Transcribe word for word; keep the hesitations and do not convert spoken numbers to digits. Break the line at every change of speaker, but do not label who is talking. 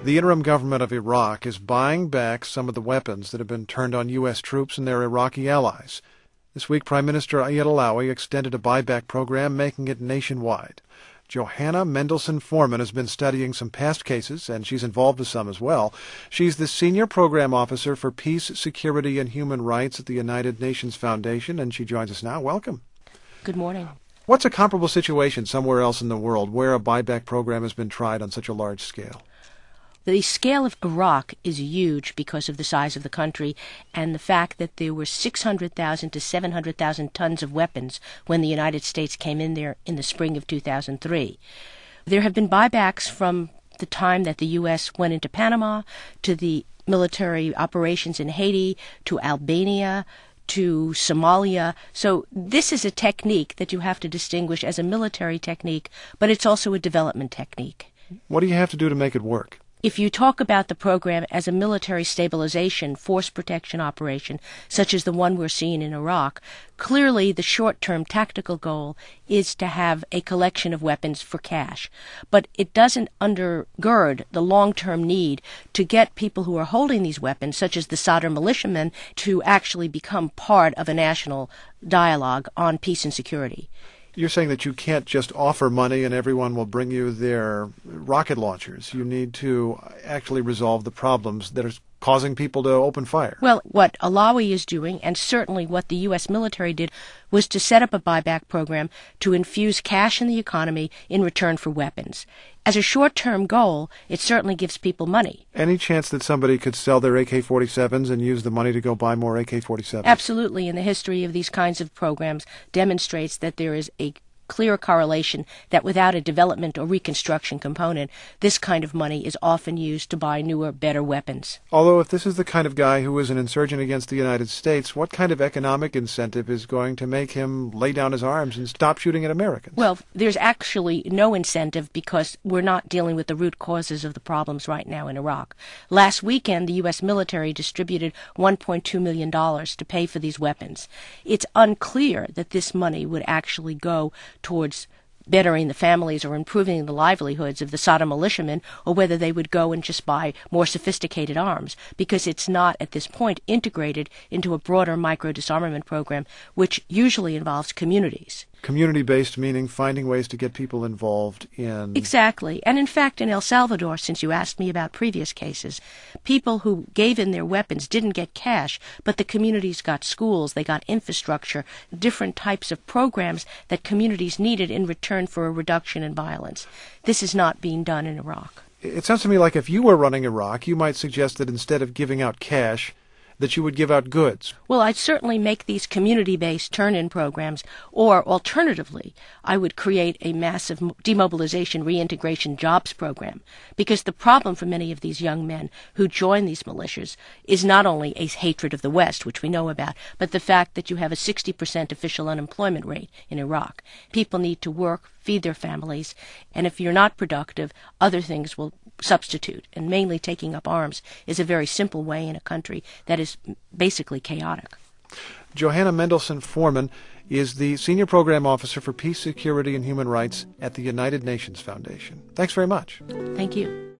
The interim government of Iraq is buying back some of the weapons that have been turned on U S troops and their Iraqi allies. This week, Prime Minister Ayad Allawi extended a buyback program, making it nationwide. Johanna Mendelsohn Foreman has been studying some past cases, and she's involved with some as well. She's the Senior Program Officer for Peace, Security, and Human Rights at the United Nations Foundation, and she joins us now. Welcome.
Good morning.
What's a comparable situation somewhere else in the world where a buyback program has been tried on such a large scale?
The scale of Iraq is huge because of the size of the country and the fact that there were six hundred thousand to seven hundred thousand tons of weapons when the United States came in there in the spring of two thousand three. There have been buybacks from the time that the U S went into Panama to the military operations in Haiti to Albania to Somalia. So this is a technique that you have to distinguish as a military technique, but it's also a development technique.
What do you have to do to make it work?
If you talk about the program as a military stabilization, force protection operation, such as the one we're seeing in Iraq, clearly the short-term tactical goal is to have a collection of weapons for cash. But it doesn't undergird the long-term need to get people who are holding these weapons, such as the Sadr militiamen, to actually become part of a national dialogue on peace and security.
You're saying that you can't just offer money and everyone will bring you their rocket launchers. You need to actually resolve the problems that are causing people to open fire.
Well, what Allawi is doing, and certainly what the U S military did, was to set up a buyback program to infuse cash in the economy in return for weapons. As a short-term goal, it certainly gives people money.
Any chance that somebody could sell their A K forty-sevens and use the money to go buy more A K forty-sevens?
Absolutely, and the history of these kinds of programs demonstrates that there is a clear correlation that without a development or reconstruction component, this kind of money is often used to buy newer, better weapons.
Although if this is the kind of guy who is an insurgent against the United States, what kind of economic incentive is going to make him lay down his arms and stop shooting at Americans?
Well, there's actually no incentive because we're not dealing with the root causes of the problems right now in Iraq. Last weekend, the U S military distributed one point two million dollars to pay for these weapons. It's unclear that this money would actually go towards bettering the families or improving the livelihoods of the Sadr militiamen, or whether they would go and just buy more sophisticated arms, because it's not at this point integrated into a broader micro-disarmament program, which usually involves communities.
Community-based meaning finding ways to get people involved in...
Exactly. And in fact, in El Salvador, since you asked me about previous cases, people who gave in their weapons didn't get cash, but the communities got schools, they got infrastructure, different types of programs that communities needed in return for a reduction in violence. This is not being done in Iraq.
It sounds to me like if you were running Iraq, you might suggest that instead of giving out cash, that you would give out goods.
Well, I'd certainly make these community-based turn-in programs, or alternatively, I would create a massive demobilization reintegration jobs program, because the problem for many of these young men who join these militias is not only a hatred of the West, which we know about, but the fact that you have a sixty percent official unemployment rate in Iraq. People need to work, feed their families, and if you're not productive, other things will substitute. And mainly taking up arms is a very simple way in a country that is basically chaotic.
Johanna Mendelsohn Foreman is the Senior Program Officer for Peace, Security, and Human Rights at the United Nations Foundation. Thanks very much.
Thank you.